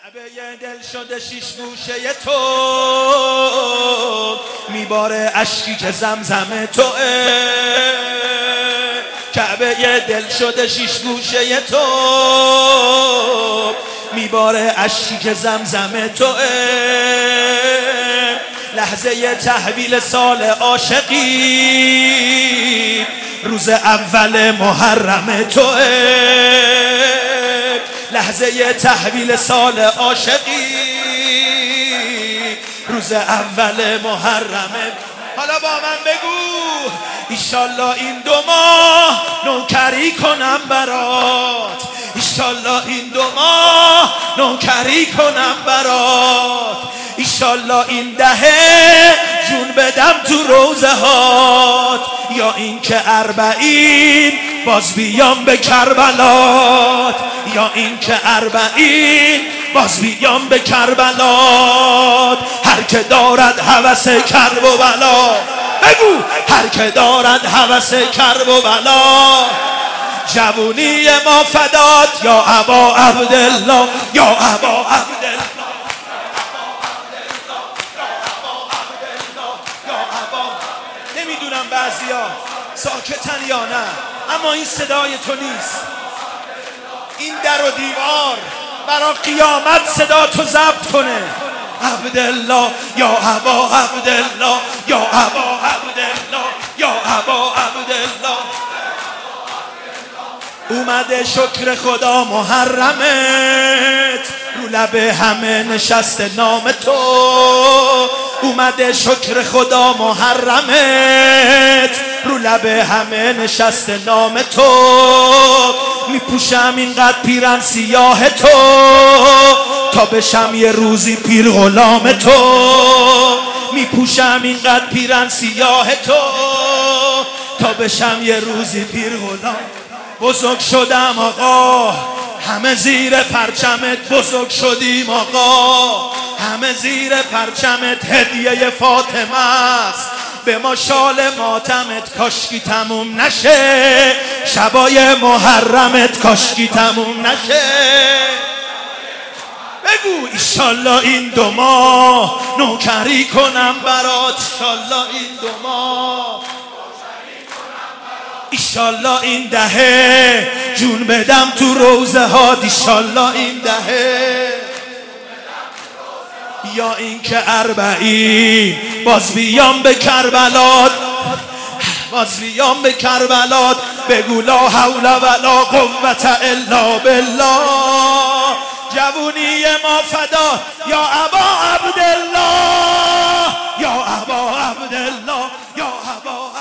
کعبه دل شده شیش گوشه تو، میباره اشکی که زمزم توه. کعبه دل شده شیش گوشه تو، میباره اشکی که زمزم توه. لحظه تحویل سال عاشقی، روز اول محرم توه. لحظه تحویل سال عاشقی، روز اول محرمه. حالا با من بگو ایشالله این 2 ماه نوکری کنم برات، ایشالله این 2 ماه نوکری کنم برات، ایشالله این دهه جون بدم تو روزه هات، یا این که 40 باز بیام به کربلات، یا این که 40 باز بیام به کربلات. هر که دارد هوس کرب و بلا، بگو هر که دارد هوس کرب و بلا، جوونی ما فدات یا ابا عبدالله، یا ابا عبدالله. نمیدونم بعضیا ساکتن یا نه، اما این صدای تو نیست. این در و دیوار برا قیامت صدا تو ضبط کنه. عبدالله یا ابا عبدالله، یا ابا عبدالله، یا ابا عبدالله. اومده شکر خدا محرمت، رو لب همه نشسته نام تو. اومده شکر خدا محرمت، رو لب همه نشسته نام تو. میپوشم اینقدر پیرن سیاه تو، تا بشم یه روزی پیر غلام تو. میپوشم اینقدر پیرن سیاه تو، تا بشم یه روزی پیر غلام. بزرگ شدم آقا همه زیر پرچمت، بزرگ شدیم آقا همه زیر پرچمت. هدیه فاطمه است به ما شال ماتمت، کاشکی تموم نشه شبای محرمت، کاشکی تموم نشه. بگو ایشالله این 2 ماه نوکری کنم برات، ایشالله این 2 ماه، ایشالله این دهه جون بدم تو روزه هات، ایشالله این دهه، یا این که 40 باز بیام به کربلات، باز بیام به کربلات. بگو لا حول ولا قوة الا بالله، جوونی ما فدا یا ابا عبدالله، یا ابا عبدالله، یا ابا